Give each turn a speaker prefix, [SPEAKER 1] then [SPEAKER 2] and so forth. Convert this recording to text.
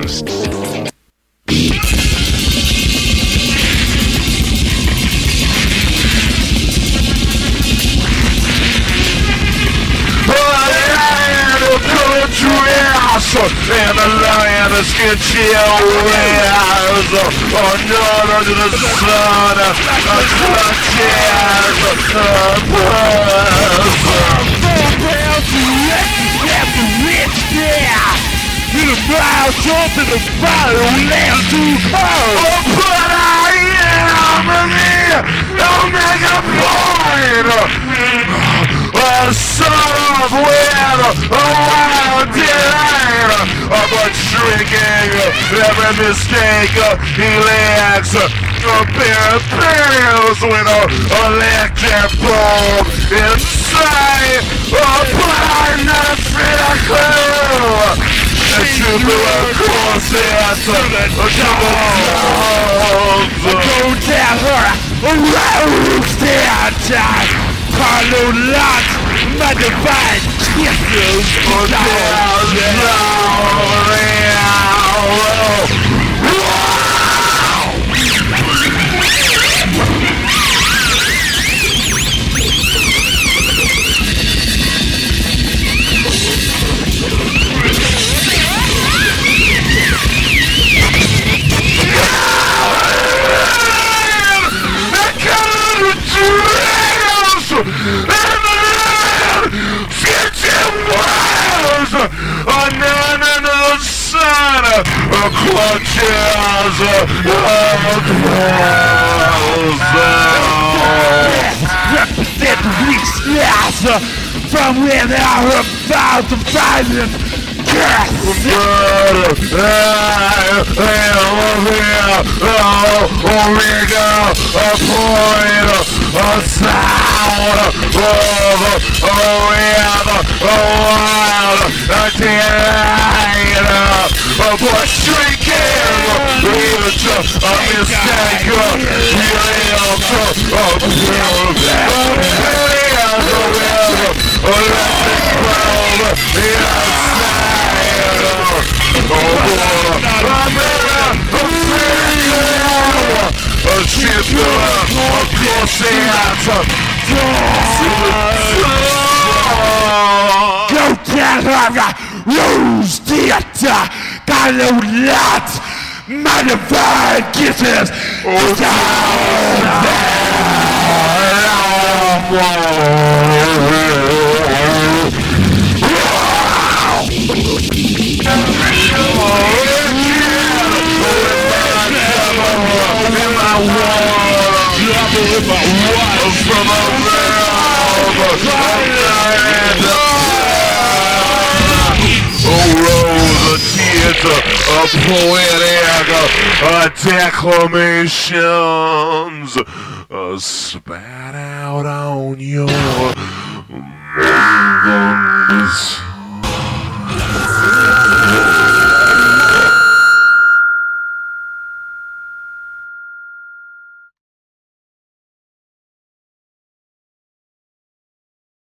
[SPEAKER 1] And the lion is sketchy areas under the sun, a clutches the in a mile jump in the battle land too cold. But I am the Omega Point. A son of wind, a wild delight, but shrinking every mistake he lacks. A pair of pills with a electric bulb inside. But not a clue. And you of course it's a double. Go tell her, roast it. Carlo Lot, my divine kisses. Represent the weak snares from where they are about to find them. Omega, a point, a sound of a wild, a delight, a bush shrinking, a mistake, Go tell her, lose theater, got no lot, my divine kisses, poetic declamations spat out on your